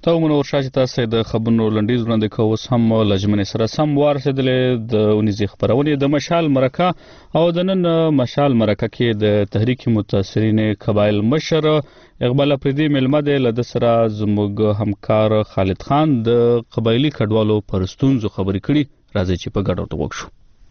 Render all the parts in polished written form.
ته منور شاه چې تاسو د خبرونو لنډیز وړاندې کوو سم لجمنې سره سم ورسېدلې د اونیزې خبرونه د مشال مرکه او د نن مشال مرکه کې د تحریک متاثرین قبایل مشر اقبال افریدي ملمه د لد سره زموږ همکار خالد خان د قبایلی کډوالو پرستونزو خبرې کړي راځي چې په ګډه وګورو.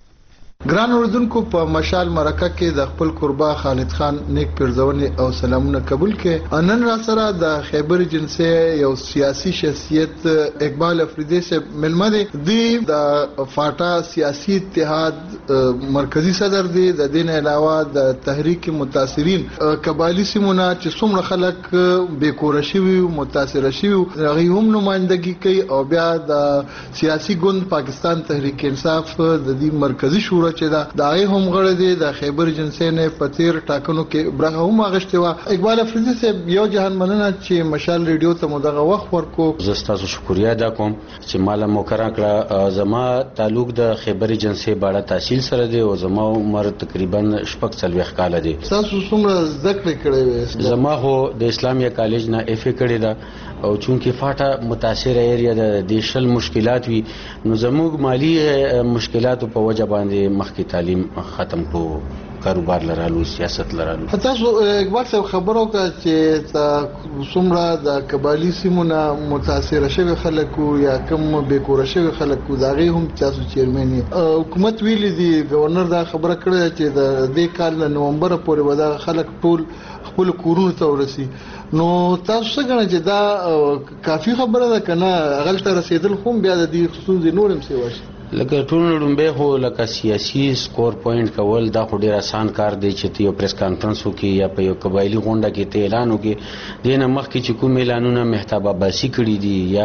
ګران اوردونکو په مشال مرکه کې د خپل قربا خالد خان نیک پرزونی او سلامونه قبول کې نن را سره د خیبر جنسي یو سیاسي شخصیت اقبال افریدي سے ملمه دی د فاټا سیاسي اتحاد مرکزی صدر دی. د دین علاوه د تحریک متاثرین قبایلی سیمونه چې څومره خلک بیکور شوي متاثر شوي هغه هم نمائندګي کوي او بیا د سیاسي ګوند پاکستان تحریک انصاف د دې مرکزی شورا چې دا هم غړي دي د خیبر جنسي نه پتیر ټاکنو کې برخه هم اغشته وا. اقبال افریدي صاحب یو جهان مننه چې مشال ریډیو ته مدغه وخت ورکو. زه تاسو شکریا ادا کوم چې مال مقرره کړه. زما تعلق د خیبر جنسي باندې تحصیل سره دی او زما عمر تقریبا 40 کال دی. تاسو څومره زده کړې کړې وې؟ زما هو د اسلامیه کالج نه اف ای کړې ده او چونکی فاټا متاثر ایریا د دیشل مشکلات وی نو زموږ مالی مشکلات په وجه باندې مخکې تعلیم ختم کو کاروبار لرالو سیاست لرالو. تاسو اقبال صاحب خبرو کا چې څومره د قبایلی سیمونه متاثر شوی خلکو یا کم بیکور شوی خلکو داغه هم تاسو چیرمن حکومت ویل دي گورنر دا خبره کړې چې د دې کال نومبر پورې ودا خلک ټول خپل کورونو ته ورسي. نو تاسو څنګه چې دا کافی خبره ده کنه غلطه رسیدل خو بیا د دې خصوصي نورم سی واشي لکه ټول لومبه هو لکه سیاسي سکور پوینټ کول دا خو ډیر آسان کار دی چې یو پریس کانفرنس وکي یا په یو قبایلی غونډه کې ته اعلان وکي دینه مخکې چې کوم اعلانونه مهتاب عباسی کړی دي یا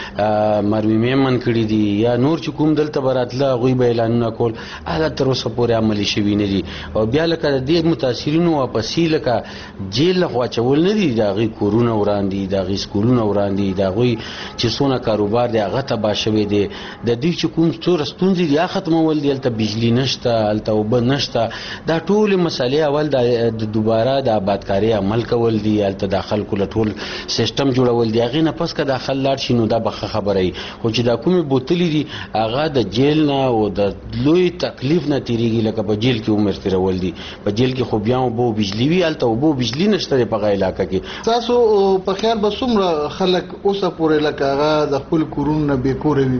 مروی میمن کړی دي یا نور چې کوم دلته براتله غوي به اعلانونه کول اله تر اوسه پورې عملی شوی نه دي او بیا لکه د متاثرینو واپسی لکه جیل خو چول نه دي دا غي کورونه وراندي دا غي سکولونه وراندي دا غوي چې سونه کاروبار دی هغه تبا شوی دی د دې چې کوم ستونزې دی ختمول دي الته بجلی نشته الته وب نشته دا ټول مسالې اول د دوباره د آبادکاری عمل کول دي الته داخل کول ټول سیستم جوړول دی هغه نه پس که داخل لاړ شي نو دا بخه خبره ای خو چې دا کومه بوتلی دي هغه د جیل نه او د لوی تکلیف نه تیریږي لکه په جیل کې عمر تیرول دي په جیل کې خو بیا وبو بجلی وی الته وبو بجلی نشته په غا علاقې کې. تاسو په خیال به څومره خلک اوسه پورې لکه هغه د خپل کورونه بیکور وي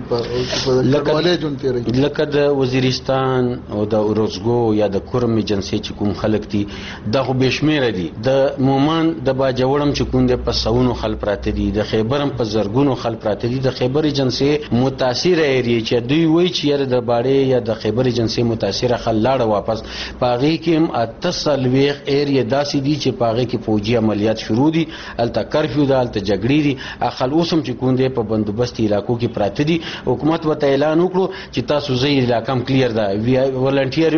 په لکه د وزیرستان او د اورزګو یا د کورم جنسي چې کوم خلک دي دا خو بشمیره دي د مومن د باجوړم چې کوم د پسونو خل پراته دي د خیبرم په زرګونو خل پراته دي د خیبر جنسي متاثر ایری چې دوی وای چې یره د باړې یا د خیبر جنسي متاثر خل لاړه واپس پاغي کې اتصل ویخ ایری داسې دي چې پاغي کې فوجي عملیات شروع دي الته کرفیو ده الته جګړې دي اخل اوسم چې کوم د په بندوبست علاقو کې پراته دي حکومت وته اعلان وکړو چې تاسو زی علاقم کلیر ده ولنټیر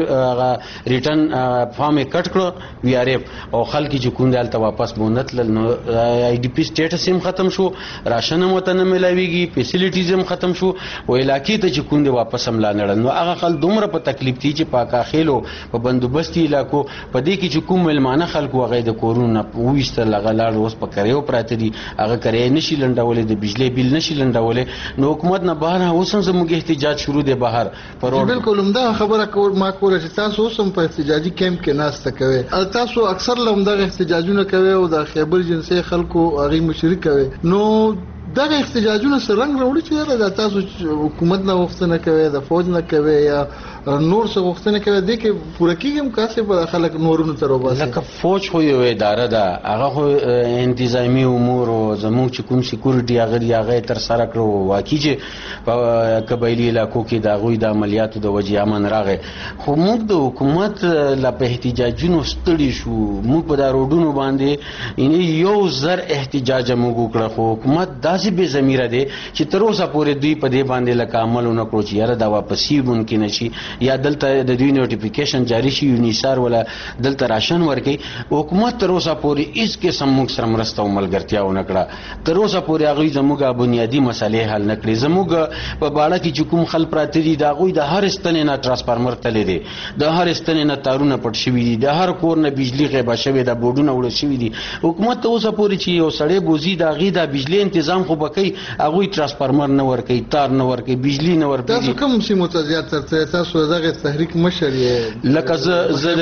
ریټن فارم کټ کړو وی آر اف او خلک چې کوم دالته واپس مونتل نو آی ډی پی سټیټس هم ختم شو راشن هم وته نه ملاویږي فیسیلیټیز هم ختم شو او علاقې ته چې کوم دی واپس هم لا نړل نو هغه خل دومره په تکلیف دي چې پاکا خېلو په بندوبستي علاقو په دې کې چې کوم ملمانه خلکو هغه د کورونه وېستل هغه لاړ اوس په کریو پراته دي هغه کری نشي لنډولې د بجلی بیل نشي لنډولې نو حکومت نه بهر اوس هم زموږ احتجاج شروع دی بهر پر بالکل عمده خبره کول ما کوله چې تاسو اوسم په احتجاجي کیمپ کې ناسته کوي تاسو اکثر لمده احتجاجونه کوي او د خیبر جنسي خلکو هغه مشرک کوي نو دغه احتجاجونه سره رنگ راوړي چې دا تاسو حکومت نه وختنه کوي د فوج نه کوي یا نور څه وختنه کوي د کې پوره کیږم کاسه په خلک نورونو تر وباسي لکه فوج خو یو اداره ده هغه خو انتظامی امور او زموږ چې کوم سکیورټي هغه تر سره کړو واقعي چې په قبایلی علاقو کې د غوي د عملیاتو د وجې امن راغې خو موږ د حکومت لا په احتجاجونو ستړي شو موږ په دا روډونو باندې یو زر احتجاج موږ وکړو خو حکومت داسې به ضمیره ده چې تر اوسه پورې دوی په دې باندې لکه عملونه کړو چې یاره دا واپسی ممکن شي یا دلته د دوی نوټیفیکیشن جاری شي یونیسار ولا دلته راشن ورکي حکومت تر اوسه پورې هیڅ قسم موږ سره مرسته او ملګرتیا ونه کړه تر اوسه پورې هغه زموږه بنیادی مسلې حل نه کړې زموږ په باړه کې چې کوم خل پراته دي دا غوي د هر ستنې نه ترانسفارمر تللی دي د هر ستنې نه تارونه پټ شوي دي د هر کور نه بجلی غیبه شوی د بورډونه وړل شوي دي حکومت ته اوسه پورې چې یو سړی بوزي دا غي د بجلی تنظیم خو خو بکې هغه ترانسفارمر نه ورکي، تار نه ورکي، بجلی نه ورکي. تاسو کوم سیمو ته زیات ترڅه تاسو دغه تحریک مشر یې؟ لکه زه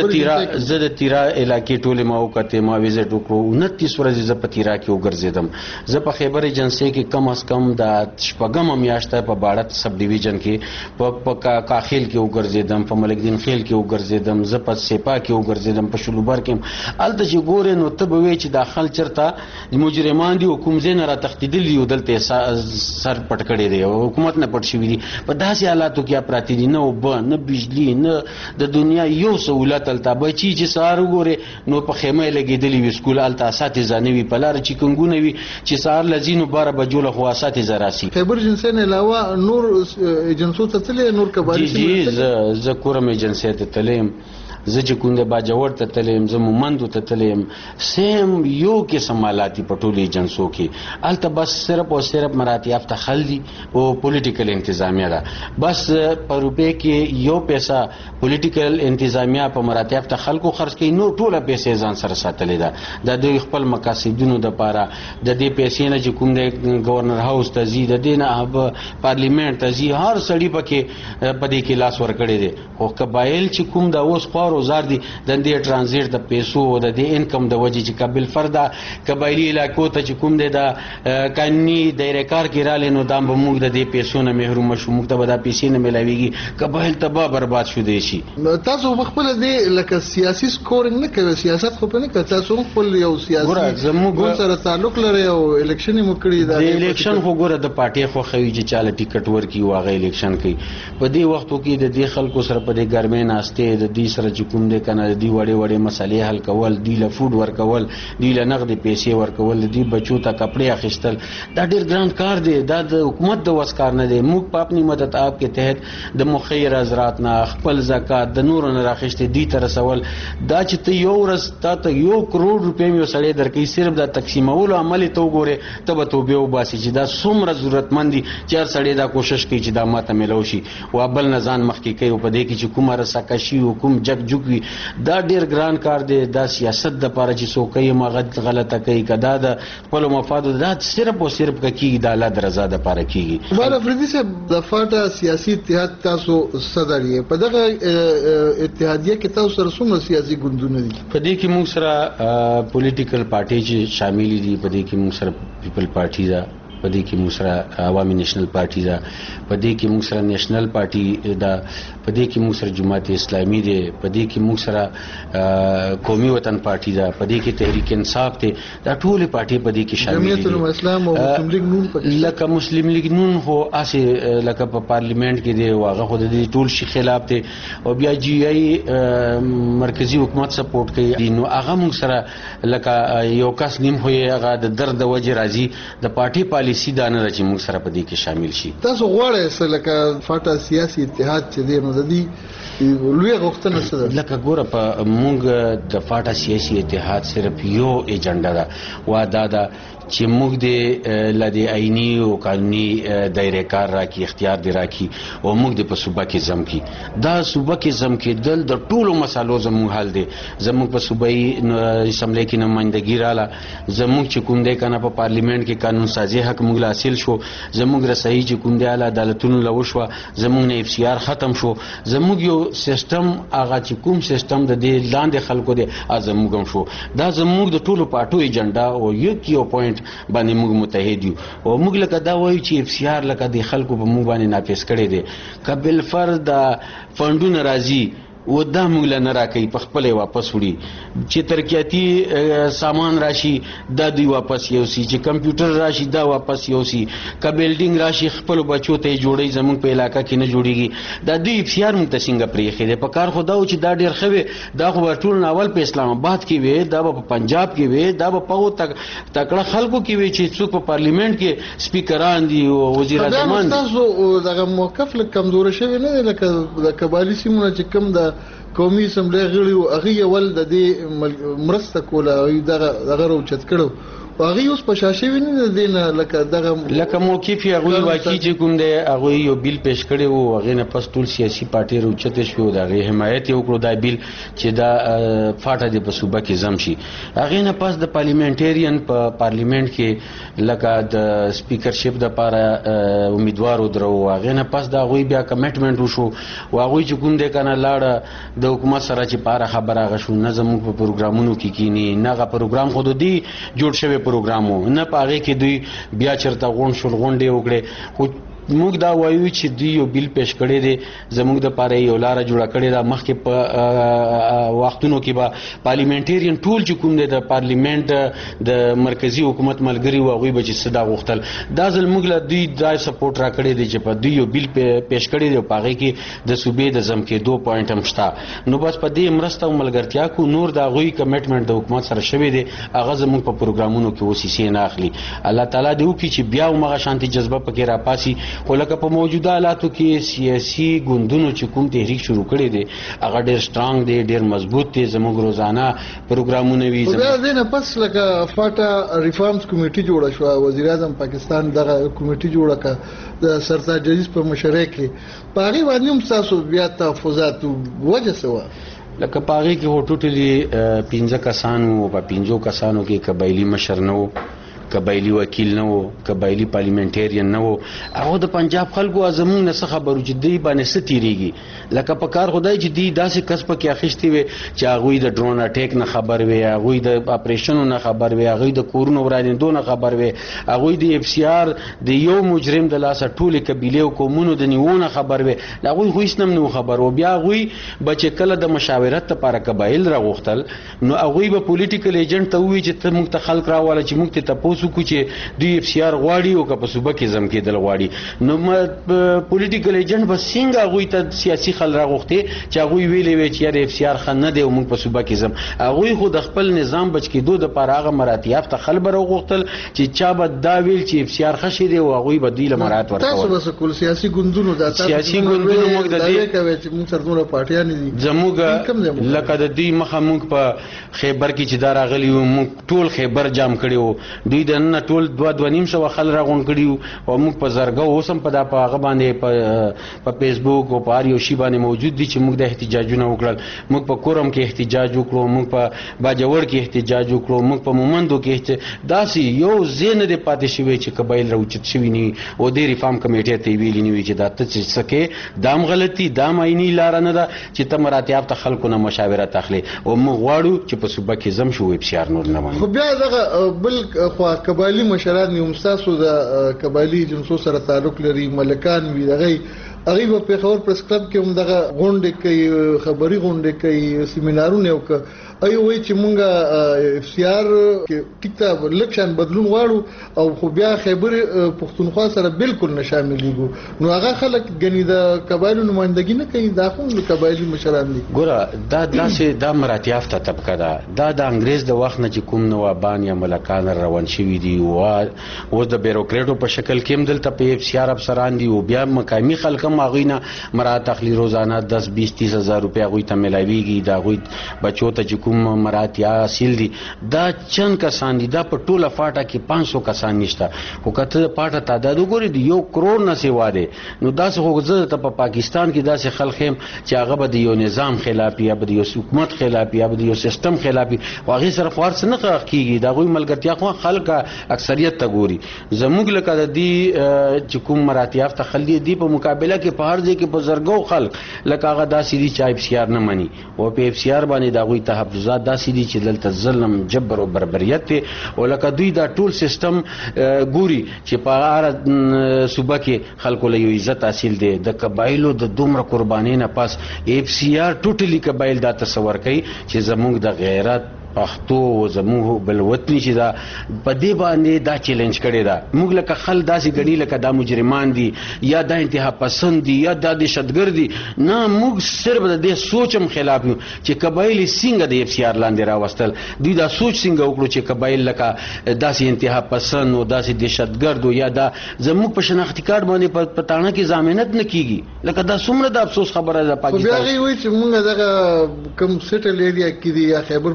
د تیرا علاقې ټولې ما وکړې، ما ویزټ وکړو. 29 ورځې زه په تیرا کې وګرځېدم. زه په خیبر ایجنسۍ کې کم از کم د شپږمه میاشته په باړه سب ډیویژن کې په کاخیل کې وګرځېدم، په ملک دین خیل کې وګرځېدم، زه په سیپا کې وګرځېدم، په شلوبر کې. هلته چې ګورې نو ته به وایې چې دا خل چېرته مجرمان دي او کوم ځای نه راتښتېدلي دي او دلته سر پټ کړی دی او حکومت نه پټ شوي دي. په داسې حالاتو کې پراته دي، نه اوبه، نه بجلي، نه د دنیا یو سهولت. هلته بچي چې سهار وګورې نو په خیمه یې لګېدلي وي، سکول هلته اساتذه نه وي، په لاره چیکنګونه وي چې سهار له ځي نو 12 بجو له خو اساتذه راسي. خیبر ایجنسۍ نه علاوه نور ایجنسو ته تللی؟ نور کباري جی زه کورم ایجنسۍ ته تللی یم، زه چې کوم د باجوړ ته تللی یم، زه مومندو ته تللی یم. سیم یو قسم حالات په ټولو ایجنسو کې. هلته بس صرف او صرف مراتب یافته خلک دي او پولیټیکل انتظامیه ده. بس په روپۍ کې یو پیسه پولیټیکل انتظامیه په مراتب یافته خلکو خرڅ کوي، نو ټوله پیسې ځان سره ساتلې ده. د دوی خپل مقاصدونو دپاره د دې پیسې نه چې کوم دی گورنر هاوس ته ځي، د دې نه پارلیمنت ته ځي، هر سړي پکې په دې کې لاس ورکړی دی. خو قبایل چې کوم دا اوس خوار وزار دي د دې ټرانزیټ د پیسو او د دې انکم د وجې چې قبل فردا قبایلی علاقو ته چې کوم دی دا قانوني دایره کار کې رالی نو دا به موږ د دې پیسو نه محروم شو، موږ ته به دا پیسې نه میلاویږي، قبایل تباه برباد شو شي. تاسو خپل دې لکه سیاسي سکورینګ نه کوي، سیاست خو نه کوي، تاسو خپل یو سیاسي ګوند سره تعلق لري او الیکشن یې مکړي. دا الیکشن خو ګوره د پارټي خو خوي چې چاله ټیکټ ورکي واغې الیکشن کوي. په دې وختو کې د دې خلکو سره په دې ګرمۍ ناشته د دې سره چې کوم دې کنه دې وړې وړې مسالې حل کول، دې له فود ورکول، دې له نقد پیسې ورکول، دې بچو ته کپڑے اخیستل، دا ډېر ګران کار دی. دا د حکومت د وس کار نه دی. موږ په خپل مدد آپ کې تحت د مخیر حضرات نه خپل زکات د نور نه راخښته دي تر سوال دا چې ته یو ورځ ته 1 کروڑ روپۍ یو سړی درکې صرف د تقسیمولو عمل ته وګوره ته به توبه وباسي چې دا څومره ضرورتمند دي چې هر سړی دا کوشش کوي چې دا ماته ملو شي او بل نه ځان مخکې کوي او په دې کې چې کومه رسکشي او کوم جګ جوګي دا ډیر ګران کار دی. دا سیاست د پاره چې څوک یې مغد غلطه کوي کدا د خپل مفاد دا صرف او صرف کوي د الله درزا د پاره کیږي. بار افریدي صاحب د فاټا سیاسي اتحاد تاسو صدر یې په دغه اتحادیه کې تاسو سره څومره سیاسي ګوندونه دي؟ په دې کې موږ سره پولیټیکل پارټي چې شامل دي، په دې کې موږ سره پیپل پارټي ده، په دې کې موږ سره عوامي نېشنل پارټي ده، په دې کې موږ سره نېشنل پارټي ده، په دې کې موږ سره جماعت اسلامي ده، په دې کې موږ سره قومي وطن پارټي ده، په دې کې تحریک انصاف ده. دا ټول پارټي په دې کې شامل دي. جمعیت الاسلام او مسلم لیگ نون لکه مسلم لیگ نون هو اسه لکه په پارلیمنت کې دی واغه خو د دې ټول شي خلاف دی او بیا جی ای مرکزی حکومت سپورټ کوي. نو هغه موږ سره لکه یو کس نیم هوی هغه د درد وجه راځي د پارټي پالیسی دا نه چې موږ سره په دې کې شامل شي. تاسو غواړئ لکه فاټا سیاسي اتحاد چې دی نو د دې لوی غوښتنه څه ده؟ لکه ګوره په موږ د فاټا سیاسي اتحاد صرف یو ایجنډا ده وا دا ده چې موږ د لدی عیني او قانوني دایره کار راکې اختیار دی راکې او موږ د په صوبه کې زم کې دا صوبه کې زم کې دل د ټولو مسالو زموږ حل دی. زموږ په صوبایي اسمبلی کې نمائندګي رااله، زموږ چې کوم دی کنه په پارلیمنت کې قانون سازي حق موږ حاصل شو، زموږ رسایي چې کوم دی اعلی عدالتونو لو شو، زموږ نه اف سی آر ختم شو، زموږ یو سیستم هغه چې کوم سیستم د دې لاندې خلکو دی زموږ هم شو. دا زموږ د ټولو پارټو ایجنډا او یو پوینټ باندې موږ متحد یو او موږ لکه دا وایو چې اف سی آر لکه د خلکو په موږ باندې نافذ کړي دي قبل فرد فندونه راځي و دا موږ له نه راکوي په خپل واپس وړي چې ترقیاتي سامان راشي دا دوی واپس یوسي، چې کمپیوټر راشي دا واپس یوسي، که بلډینګ راشي خپل بچو ته جوړي زموږ په علاقه کې نه جوړيږي. دا دوی اختیار موږ ته څنګه پریخي دي په کار. خدا او چې دا ډیر خوي دا خو ټول ناول په اسلام آباد کې وي، دا په پنجاب کې وي، دا په تکړه خلکو کې وي چې څوک په پارلیمنت کې سپیکران دي او وزیر اعظم دي. تاسو دغه موقف لکه کمزور شوی نه لکه د قبایلی سیمونه چې کوم د قومي اسمبلی غړي او هغه ول د دې مرسته کوله او دغه روچت کړو هغه اوس په شاشه ویني دینه لکه موقف یې هغه واقعي چې کوم دی هغه یو بیل پیش کړی وو هغه نه پس ټول سیاسي پارټي روچته شو دا غي حمایت یې وکړو دا بیل چې دا فاټه دی په صوبه کې زم شي هغه نه پس د پارلیمنټریان په پارلیمنت کې لکه د سپیکرشپ د لپاره امیدوارو درو هغه نه پس دا غوي بیا کمټمنټ وشو واغوي چې کوم دی کنه لاړه د حکومت سره چې پاره خبره غشو نه زموږ په پروګرامونو کې کینی نه غا پروګرام خود دی جوړ شوی پروګرامو نه پاره کې دوی بیا چرته غون شول غونډې وکړي خو موږ دا وایو چې دوی یو بیل پیش کړی دی زموږ د پاره یو لار جوړه کړی دا مخکې په وختونو کې به پارلیمنټریان ټول چې کوم دی د پارلیمنت د مرکزی حکومت ملګری و هغوی به چې صدا غوښتل دا ځل موږ له دوی دا سپورټ را کړی دی چې په دوی یو بیل پیش کړی دی په هغې کې د صوبې د زم کېدو پوینټ هم شته نو بس په دې مرسته او ملګرتیا کو نور د هغوی کمټمنټ د حکومت سره شوی دی هغه زموږ په پروګرامونو کې اوس حصې نه اخلي الله تعالی دې وکړي چې بیا همغه شانتي جذبه پکې راپاسي خو لکه په موجوده حالاتو کې سیاسي ګوندونو چې کوم تحریک شروع کړی دی هغه ډېر سټرانګ دی ډېر مضبوط دی زموږ روزانه پروګرامونه وي بیا دې نه پس لکه فاټا ریفارمز کمیټي جوړه شو وزیر اعظم پاکستان دغه کمیټي جوړه کړه د سرتاج عزیز په مشرۍ کې په هغې باندې هم ستاسو بیا تحفظات وجه څه وه لکه په هغې کې خو ټوټلي 15 کسان وو په 15 کسانو کې قبایلي مشر نه وو قبایلی وکیل نه وو قبایلی پارلیمنټریان نه وو هغه د پنجاب خلکو زموږ نه څه خبرو چې دوی باندې څه تیریږي لکه په کار خدای چې دوی داسې کس پکې اخیستي وي چې هغوی د ډرون اټیک نه خبر وي هغوی د اپریشنو نه خبر وي هغوی د کورونو ورانېدو نه خبر وي هغوی د اف سی آر د یو مجرم د لاسه ټولې قبیلې او قومونو د نیوو نه خبر وي هغوی خو هېڅ نه خبر وو بیا هغوی به چې کله د مشاورت لپاره قبایل راغوښتل نو هغوی به پولیټیکل ایجنټ ته ووایي چې ته موږ ته خلک راواله چې موږ ته تپوس وکړو چې دوی اف سی آر غواړي او که په صوبه کې زم کېدل غواړي نو پولیټیکل ایجنټ به څنګه هغوی ته سیاسي خل راغوښتې چې هغوی ویلې وی چې یار اف سی آر ښه نه دی او موږ په صوبه کې زم هغوی خو د خپل نظام بچ کېدو دپاره هغه مراعات یافته خل به راغوښتل چې چا به دا ویل چې اف سی آر ښه شی دی او هغوی به دوی له مراعات ورکول تاسو به څه کول سیاسي ګوندونو دا سیاسي ګوندونو موږ د دې کوي چې موږ سره دومره پارټیانې دي زموږ لکه د دوی مخه موږ په خیبر کې چې دا راغلي وو موږ ټول خیبر جام کړي وو دوی د نن ټول 2.5 خل راغونډ کړي او موږ په زرګو اوس هم په هغه باندې په فیسبوک او په هر یو شي باندې موجود دي چې موږ د احتجاجونه وکړل موږ په کورم کې احتجاج وکړو موږ په باجوړ کې احتجاج وکړو موږ په مومندو کې داسې یو ځای نه دی پاتې شوی چې قبایل راوچت شوي نه او د ریفارم کمیټې ته ویلي نه وي چې دا ته څه سکې دام غلطي دام عیني لاره نه ده چې ته مراتب ته خلکو نه مشاورت اخلي او موږ غواړو چې په صوبه کې زم شو ویب شار نور نه خو بیا دغه بل خو قبایلی مشران یو تاسو د قبایلی جنسو سره تعلق لري ملکان وي دغه هغه په پیښور پریس کلب کې هم دغه غونډې کوي خبري غونډې کوي سیمینارونه وکړي ایو وای چې مونږه اف سی آر کې ټیکته لکشن بدلون غواړو او خو بیا خیبر پښتونخوا سره بالکل نه شاملېږو نو هغه خلک غني د قبایلو نمائندګي نه کوي دا خو د قبایلی مشران دي ګوره دا داسې دا مراتب یافته طبقه ده دا د انګريز د وخت نه چې کوم نوابان یا ملکان روان شوي دي او د بیروکریټو په شکل کې هم دلته په اف سی آر افسران دي او بیا مقامي خلک هم هغوی نه مراد اخلي روزانه 10-20-30 هزار روپۍ هغوی ته میلاویږي د هغوی بچو ته چې کوم مراد یا حاصل دي دا چند کسان دي دا په ټوله فاټه کې 500 کسان نشته خو کته پاټه تعداد وګورئ د 1 کروڑ نه سیوا دي نو داسې خو زه ته په پاکستان کې داسې خلک هم چې هغه به د یو نظام خلاف یا به د یو حکومت خلاف یا به د یو سیستم خلاف او هغه سره خورس نه کیږي دا غوي ملګرتیا خو خلک اکثریت ته ګوري زموږ لکه د دې چې کوم مراتب ته خلدي دي په مقابله کې په هر ځای کې په زرګو خلک لکه هغه داسې دي چې اف سی آر نه مني او په اف سی آر باندې دا غوي تحفظات داسې دي چې دلته ظلم جبر او بربریت دی او لکه دوی دا ټول سیستم ګوري چې په هر صوبه کې خلکو له یو عزت حاصل دی د قبایلو د دومره قربانۍ نه پاس اف سی آر ټوټلی قبایل دا تصور کوي چې زموږ د غیرت پښتو او زموږ بل وطني چې دا په دې باندې دا چیلنج کړی دا موږ لکه خل داسې غړي لکه دا مجرمان دي یا دا انتها پسند دي یا دا دهشتګرد دي نه موږ صرف د دې سوچم خلاف یو چې قبایل څنګه د اف سی آر لاندې راوستل دوی دا سوچ څنګه وکړو چې قبایل لکه داسې انتها پسند او داسې دهشتګرد یا دا زموږ په شناختی کارت باندې په پټانه کې ضمانت نه کیږي لکه دا څومره د افسوس خبره ده پاکستان خو بیا وایي چې موږ دغه کم سټل ایریا کې دي یا خیبر پښتونخوا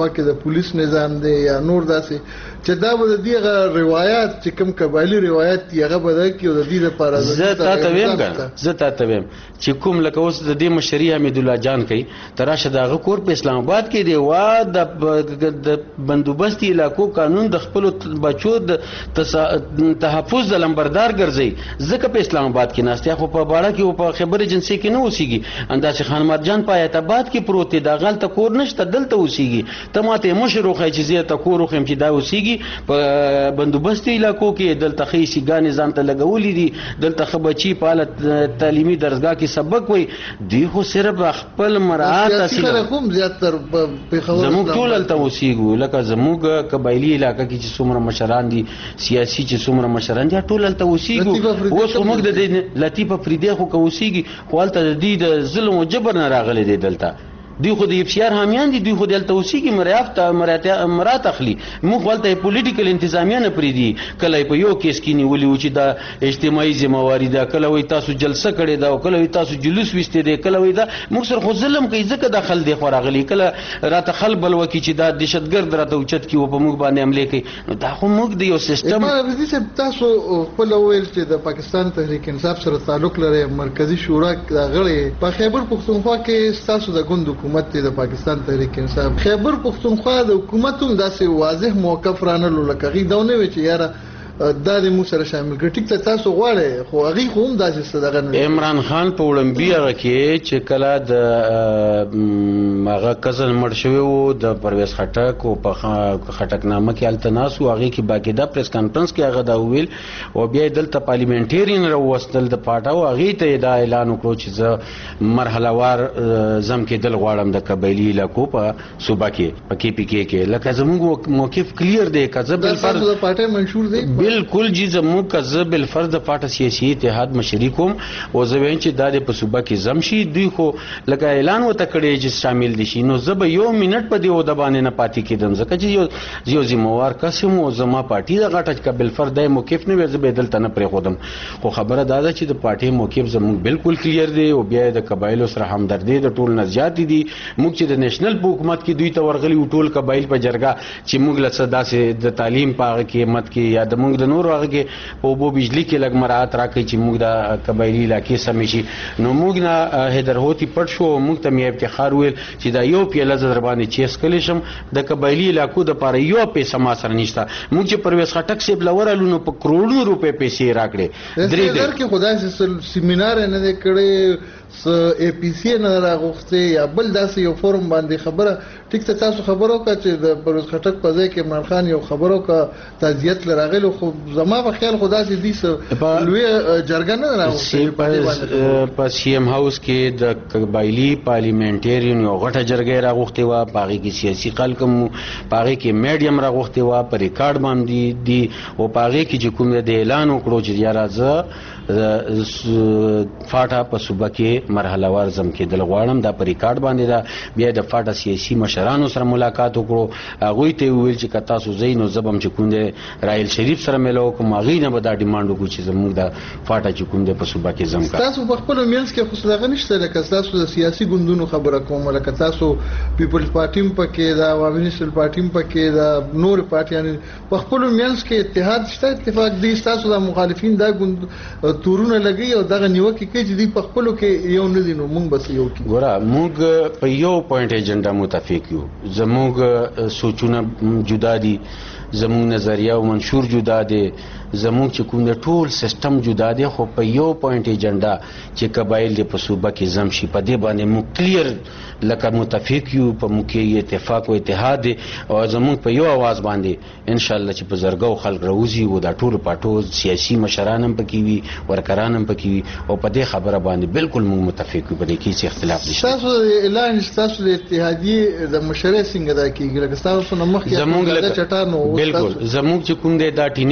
پښتونخوا کې د پولیس نظام دی یا نور داسې چې دا به د دې روایت چې کوم قبایلی روایت دی هغه به د کې د دې لپاره زه تاسو ویم چې کوم لکه اوس د دې مشري حمید الله جان کوي تراشه دغه کور په اسلام آباد کې دی وا د بندوبستي علاقو قانون د خپل بچو د تحفظ د لمبردار ګرځي ځکه په اسلام آباد کې ناستیا خو په باړه کې او په خبر ایجنسی کې نه اوسېږي انداز خان مرجان په ایت آباد کې پروت دی دا غلطه کور نشته دلته اوسېږي ته ماته مشرو خای چې زه ته کور خو چې دا اوسېږي په بندوبستي علاقو کې دلته خېسي ګان نظام ته لګولې دي دلته خبچی په حالت تعلیمي درسګاه کې سبق وي دی خو صرف خپل مراعات اصل کوم زیاتره په خبره زموږ ټول الته اوسېږو لکه زموږ قبایلی علاقه کې چې څومره مشران دي سیاسي چې څومره مشران دي ټول الته اوسېږو اوس موږ د لطیفه فریدی خو اوسېږي خو الته د دې د ظلم او جبر نه راغلي دي دلته دوی خو د افشار حامیان دي دوی خو دلته اوسېږي مرات اخلي موږ ولته پولیټیکل انتظامیه نه پریدي کله په یو کیس کې نیولې و چې دا اجتماعي ذمہواری ده کله وي تاسو جلسه کړې ده او کله وي تاسو جلوس وسته دي کله وي دا موږ سره خو ظلم کوي ځکه داخل دی خو راغلي کله راته خل بل وکي چې دا دهشتګرد راته اوچت کی او په موږ باندې حمله کوي نو دا خو موږ د یو سیستم تاسو خپل ویل چې د پاکستان تحریک انصاف سره تعلق لري مرکزی شورا غړي په خیبر پختونخوا کې تاسو د ګوند حکومت د پاکستان تحریک انصاف خیبر پختونخوا د حکومت هم داسې واضح موقف رانه لکه دونه وی چې یاره دا د مو سره شامل کړ ټیک ته تاسو غواړئ خو هغه خو هم داسې صدقه نه عمران خان په اولمپیا کې چې کله د هغه کزل مړ شوی وو د پرویز خټک او په خټک نامه کې التناس او هغه کې باقاعده پریس کانفرنس کې هغه دا ویل او بیا دلته پارلیمنټرین راوستل د پاټا او هغه ته دا اعلان وکړو چې زه مرحله وار زم کې دل غواړم د قبایلی علاقو په صوبه کې په کې پی کې لکه زموږ موقف کلیر دی کزه بل فرض د پاټه منشور دی بالکل جی زموږ کزه بل فرض د پاټه سیاسي اتحاد مشري کوم او زه وایم چې د په صوبه کې زمشي دوی خو لکه اعلان وته کړی چې شامل دي شي نو زه به یو منټ په دی او د باندې نه پاتې کېدم ځکه چې یو ذمہوار قسم او زما پارټي د غټه کبل فرض د موقف نه وځ به دلته نه پرې خودم خو خبره دا ده چې د پارټي موقف زموږ بالکل کلیر دی او بیا د قبایل سره همدردی د ټول نه زیات دي موږ چې د نېشنل حکومت کې دوی ته ورغلي ټول قبایل په جرګه چې موږ له صداسه د تعلیم په کې مت کې یا د موږ د نور هغه کې په بو بجلی کې لګ مراعات راکړي چې موږ د قبایلی علاقې سم شي نو موږ نه هدر هوتی پټ شو موږ ته مې افتخار ویل چې دا یو پیاله زر باندې چیس کلی شم د قبایلی علاقو د پاره یو پیسې ما سره نشته موږ چې پرویز خټک سی بلورالو نو په کروڑونو روپے پیسې راکړي درې کې خدای سیمینار نه کړي ا پی سی نه راغوخته یا بل داسې یو فورم باندې خبره ټیک ته تاسو خبرو کا چې د پرویز خټک په ځای کې عمران خان یو خبرو کا تعزیت لراغلو خو زما په خیال خدا سي دي لوی جرګه نه راغوخته په سی ام هاوس کې د قبایلی پارلیمنټرین یو غټه جرګه راغوخته و باغی کې سیاسي خلکم باغی کې میډیم راغوخته و په ریکارډ باندې دی او باغی کې چې کوم د اعلان وکړو چې یا راځه فاټا په صوبه کې مرحله وار زم کې دل غواړم دا په ریکارډ باندې دا بیا د فاټا سیاسي مشرانو سره ملاقات وکړو هغه ته ویل چې کتا سو زین او زبم چې کوم دی رایل شریف سره ملو کوم هغه نه به دا ډیماند وکړو چې زموږ د فاټا چې کوم دی په صوبه کې زم کا تاسو په خپل مینس کې خو څنګه نشته لکه تاسو د سیاسي ګوندونو خبره کوم لکه تاسو پیپلز پارټیم پکې دا عوامي نېشنل پارټیم پکې دا نور پارټیان په خپل مینس کې اتحاد شته اتفاق دي تاسو د مخالفین دا ګوند تورونه لګي او دغه نیوکه کوي چې دی په خپل کې یو نه دي نو موږ بس یو کی ګوره موږ په یو پوینټ ایجنډا متفق یو زموږ سوچونه جدا دي زموږ نظریه او منشور جدا دي زموږ چې کوم د ټول سیستم جدا دي خو په یو پوینټ ایجنډا چې قبایل د صوبه کې زم شي په دې باندې مو کلیر لکه متفق یو په مو کې اتفاق او اتحاد دي او زموږ په یو आवाज باندې ان شاء الله چې په زرګو خلک راوځي او د ټول پټو سیاسي مشران هم پکې وي ورکران هم پکې وي او په دې خبره باندې بالکل موږ متفق یو په دې کې څه اختلاف نشته تاسو اعلان تاسو د اتحادیه د مشرۍ څنګه دا کیږي لکه تاسو نو مخکې بالکل زموږ چې کوم دی دا ټینې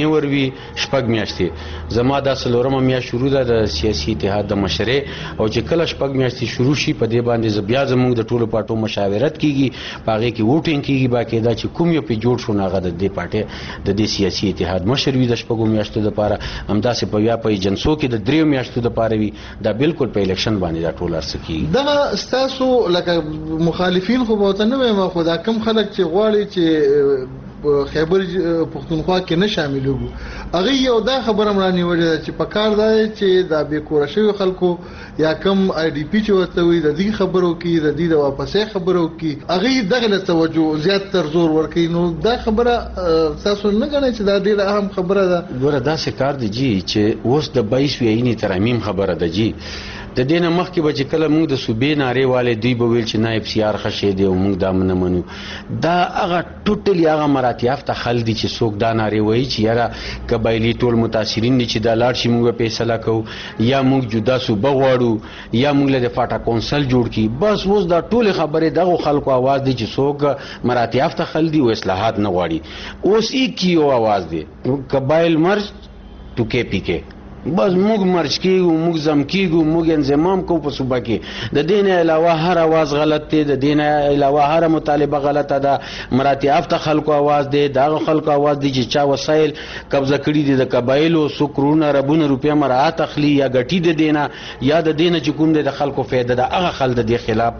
اولنی وروي 6 میاشتې زما دا 4مه میاشت شروع ده د سیاسي اتحاد د مشرۍ او چې کله 6 میاشتې شروع شي په دې باندې بیا زموږ د ټولو پارټو مشاورت کیږي پاغه کې ووټینګ کیږي باقاعده چې کوم یو په جوړ شو ناغه د دې پارټي د دې سیاسي اتحاد مشر وي د 6 میاشتو لپاره همداسې په یا په ایجنسو کې د 3 میاشتو لپاره وي دا بالکل په الیکشن باندې دا ټول ارڅ کیږي دا ستاسو لکه مخالفین خو به نه وي خو دا کم خلک چې غواړي چې خیبر پښتونخوا کې نه شاملوږي هغه یو دا خبره مرانی وړي چې په کار دی چې دا به کور شوی خلکو یا کم آی ډی پی چې ورته وي د دې خبرو کې د دې د واپسې خبرو کې هغه دغه توجه زیات تر زور ورکوي نو دا خبره تاسو نه غواړئ چې دا ډیره اهم خبره ده ګوره دا څه کار دی جی چې اوس د 22 ویینې ترمیم خبره ده جی د دینه مخکې به چې کله موږ د صوبې نارې والے دوی به ویل چې نائب سیار خښې دی او موږ دا نه منو دا هغه ټوټلی هغه مراتب یافته خل دي چې څوک دا نارې وایي چې یاره قبایلي ټول متاثرین دي چې دا لاړ شي موږ فیصله کوو یا موږ جدا صوبه غواړو یا موږ له فاټا کونسل جوړ کی بس اوس دا ټول خبره دغه خلکو आवाज دي چې څوک مراتب یافته خل دي او اصلاحات نه غواړي اوس یو आवाज دي قبایل مرج تو کې پی کې بس موږ مرچ کیږو موږ زم کیږو موږ انضمام کوو په صوبه کې د دین علاوه هر आवाज غلط دی د دین علاوه هر مطالبه غلطه ده مراتب یافته خلکو आवाज دی دغه خلکو आवाज دی چې چا وسایل قبضه کړي دي د قبایلو سکرونه ربونه روپیا مراعات اخلي یا غټي د دینه یا د دینه چې کوم د خلکو فایده ده هغه خل د خلاف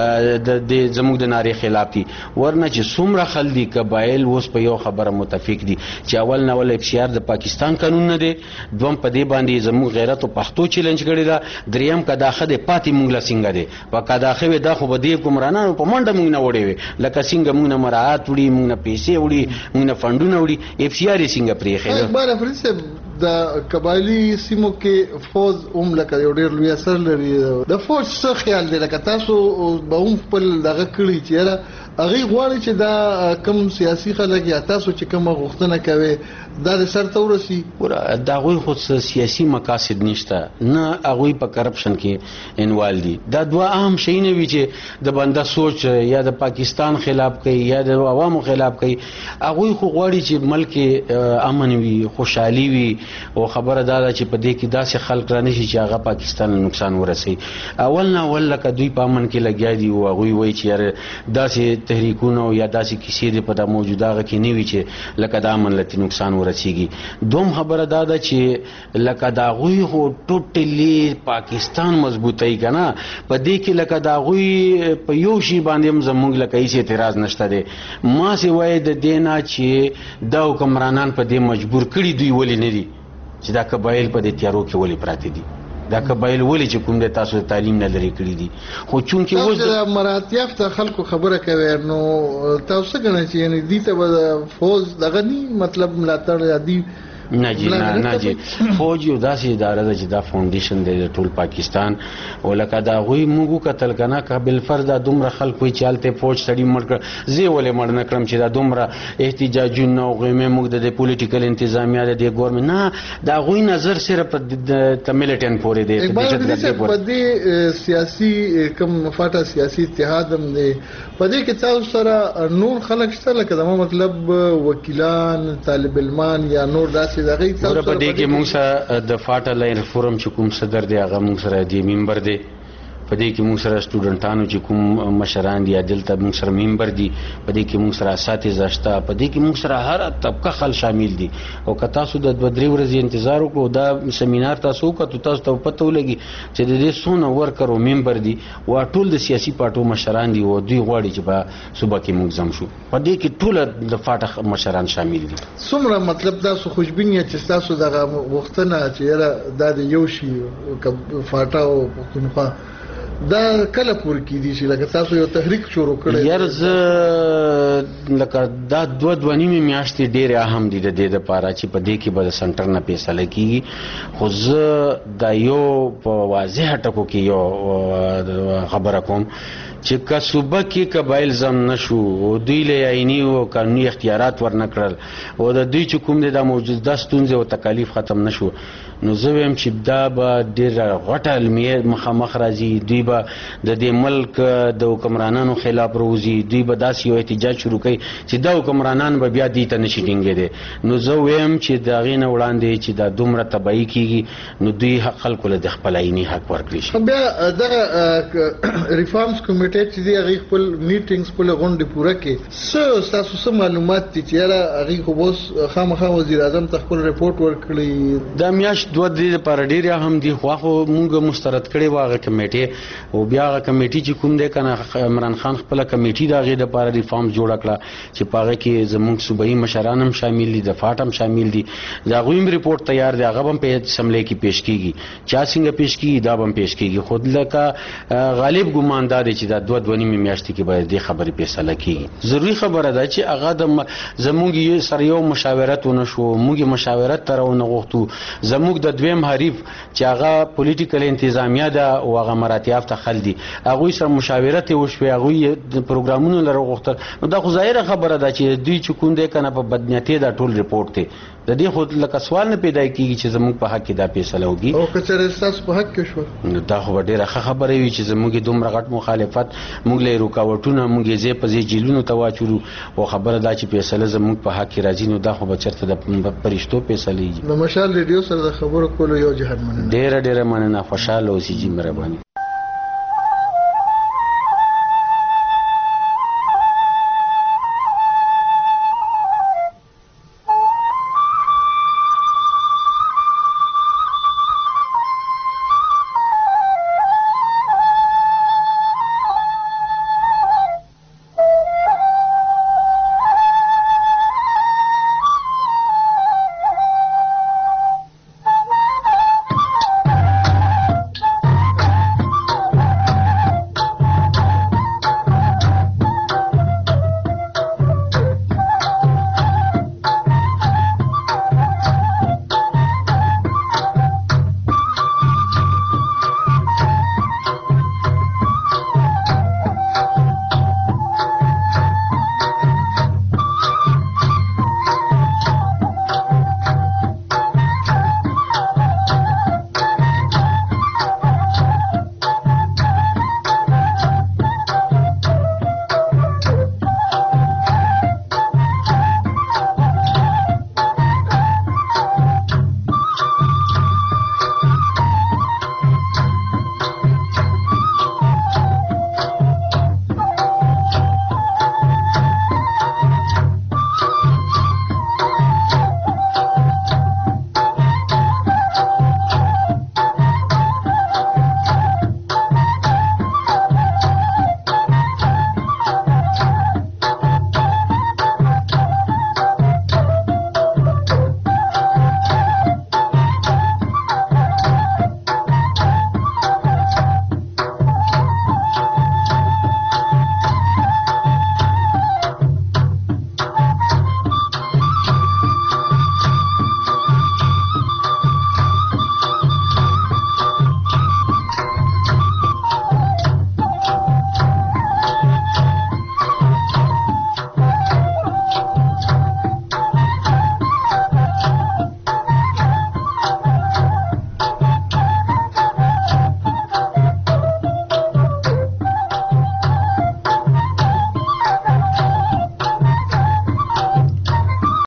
د زموږ د ناری خلاف دي ورنه چې څومره خل دي قبایل اوس په یو خبره متفق دي چې اول نه ول افشار د پاکستان قانون نه دی دوم په دې باندې زموږ غیرت او پښتو چیلنج کړی دا دریم کداخه د پاتې مونږ لا څنګه دی په کداخه دا خو به دی کومرانو په منډه مونږ نه وړي لکه څنګه مونږ نه مراعات وړي مونږ نه پیسې وړي مونږ نه فندونه وړي اف سی آر څنګه پرې خېلو اکبر افریسه د قبایلی سیمو کې فوج لکه یو ډیر لوی اثر لري د فوج څه خیال دی لکه تاسو به خپل دغه کړی چې هغه غواړي چې دا کم سیاسي خلک یا تاسو چې کوم غوښتنه کوي دا د سر تورسي دا غوي خو سیاسي مقاصد نشته نه هغه په کرپشن کې انوال دي دا دوه اهم شي نه وی چې د بنده سوچ یا د پاکستان خلاف کوي یا د عوامو خلاف کوي هغه خو غواړي چې ملک امن وي خوشحالي وي او خبره دا ده چې په دې کې داسې خلک را نشي چې هغه پاکستان نقصان ورسي اول نه ول لکه دوی په امن کې لګیا دي او هغه وایي چې داسې تحریکونه او یا داسې کیسې په د موجوده غ کې نیوي چې لکه د امن لته نقصان ورسیږي دوم خبره دا ده چې لکه دا غوي هو ټوټلی پاکستان مضبوطی کنه په دې کې لکه دا غوي په یو شی باندې زموږ لکه هیڅ اعتراض نشته دی ما سی وای د دینا چې دا حکمرانان په دې مجبور کړي دوی ولې نه دي چې دا قبایل په دې تیارو کې ولې پراته دي دا قبایل ولې چې کوم د تاسو تعلیم نه لري کړی دي خو چونکه اوس د مراتب یافته خلکو خبره کوي نو تاسو څنګه چې یعنی دې ته فوج دغه ني مطلب ملاتړ یا دی نه جی نه جی فوج یو داسې اداره ده چې دا فاونډیشن دی د ټول پاکستان او لکه دا غوي موږ قتل کنه قابل فرض د دومره خلکو چالته فوج سړی مړ کړ زی ولې مړ نه کړم چې دا دومره احتجاجونه او غیمه موږ د پولیټیکل انتظامیه د ګورنمنت نه دا غوي نظر صرف د ملیټن پورې دی په دې سیاسي کوم فاټا سیاسي اتحاد هم دی په دې کې تاسو سره نور خلک شته لکه دا مطلب وکیلان طالب علمان یا نور داسې دغه تاسو په دې کې موږ سره د فاټا لاین فورم چې کوم صدر دی هغه موږ سره دی ممبر دی په دې کې موږ سره سټوډنټانو چې کوم مشران دي دلته موږ سره ممبر دي په دې کې موږ سره اساتذه شته په دې کې موږ سره هر طبقه خل شامل دي او که تاسو د 2-3 ورځې انتظار وکړو دا سیمینار تاسو وکړو تاسو ته پته ولګي چې د دې سونه ورکر او ممبر دي او ټول د سیاسي پارټو مشران دي او دوی غواړي چې په صوبه کې موږ زم شو په دې کې ټول د فاټا مشران شامل دي څومره مطلب تاسو خوشبینه چې تاسو دغه وختونه چې دا یو شی فاټا او پښتونخوا دا کله پور کې دي چې لکه تاسو یو تحریک شروع کړی یار ز لکه دا 2.5 میاشتې ډېر اهم دي د دې لپاره چې په دې کې به د سنټر نه فیصله کیږي خو زه دا یو په واضح ټکو کې یو خبره کوم چې کسبه کې قبایل زم نشو او دوی له عیني او قانوني اختیارات ورنکړل او د دوی چې کوم د موجوده ستونزې او تکالیف ختم نشو نو زه ویم چې دا به ډېره غټه علمیه مخامخ راځي. دوی به د دې ملک د حکمرانانو خلاف روزي، دوی به داسې یو احتجاج شروع کوي چې دا حکمرانان به بیا دې ته نشي ټینګېدی. نو زه ویم چې د هغې نه وړاندې چې دا دومره تباهي کېږي نو دوی خلکو له د خپل عیني حق ورکړي شي. بیا دغه ریفارمز کمیټې چې دی هغې خپل میټینګز خپل غونډې پوره کړي، ستاسو څه معلومات دي چې یاره هغې خو اوس خامخا وزیر اعظم ته خپل رپورټ ورکړی؟ دا میاشت دوه درې لپاره ډېرې اهم دي، خو هغه مونږ مسترد کړې وه هغه کمیټې، او بیا هغه کمیټې چې کوم دی که نه عمران خان خپله کمیټي د هغې دپاره ریفارمز جوړه کړه چې په هغه کې زموږ صوبایي مشران هم شامل دي، دفاعت هم شامل دي. د هغوی هم رپورټ تیار دی، هغه به هم په اسمبلۍ کې پیش کېږي. چا څنګه پیش کېږي دا به هم پیش کېږي. خو لکه غالب ګمان دا دی چې دا دوه نیمې میاشتې کې باید دې خبرې فیصله کېږي. ضروري خبره ده چې هغه زموږ سره یو مشاورت ونه شو، موږ مشاورت ته راونه غوښتو. زموږ د دویم حریف چې هغه پولیټیکل انتظامیه ده او هغه مراتع یافته خلک دي، هغوی سره مشاورت وشوې، هغوی د پروګرامونو لره غوښتل. نو دا خو ظاهره خبره ده چې دوی چې کوم دی که نه په بدنیتۍ دا ټول رپورټ دی. د دې خو لکه سوال نه پیدا کېږي چې زموږ په حق کې دا فیصله وکړي. او که چېرې ستاسو په حق کې شوه نو دا خو به ډېره ښه خبره وي چې زموږ دومره غټ مخالفت، موږ له رکاوټونه موږ یې ځای په ځای جیلونو ته واچولو، او خبره دا چې فیصله زموږ په حق کې راځي نو دا خو به چېرته د پرشتو فیصلې وي. د مشال ریډیو سره د خبرو کولو یو جهت مننه. ډېره مننه، خوشحاله اوسئ جي، مهرباني.